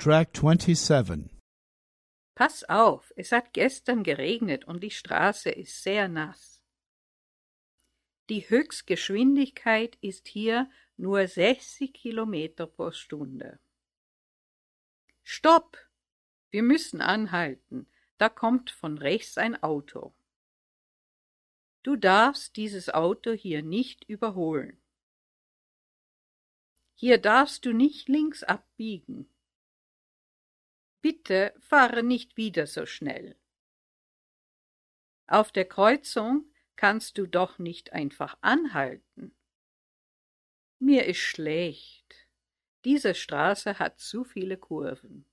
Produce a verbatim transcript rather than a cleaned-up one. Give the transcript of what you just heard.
Track twenty-seven. Pass auf, es hat gestern geregnet und die Straße ist sehr nass. Die Höchstgeschwindigkeit ist hier nur sechzig Kilometer pro Stunde. Stopp! Wir müssen anhalten. Da kommt von rechts ein Auto. Du darfst dieses Auto hier nicht überholen. Hier darfst du nicht links abbiegen. Bitte fahre nicht wieder so schnell. Auf der Kreuzung kannst du doch nicht einfach anhalten. Mir ist schlecht. Diese Straße hat zu viele Kurven.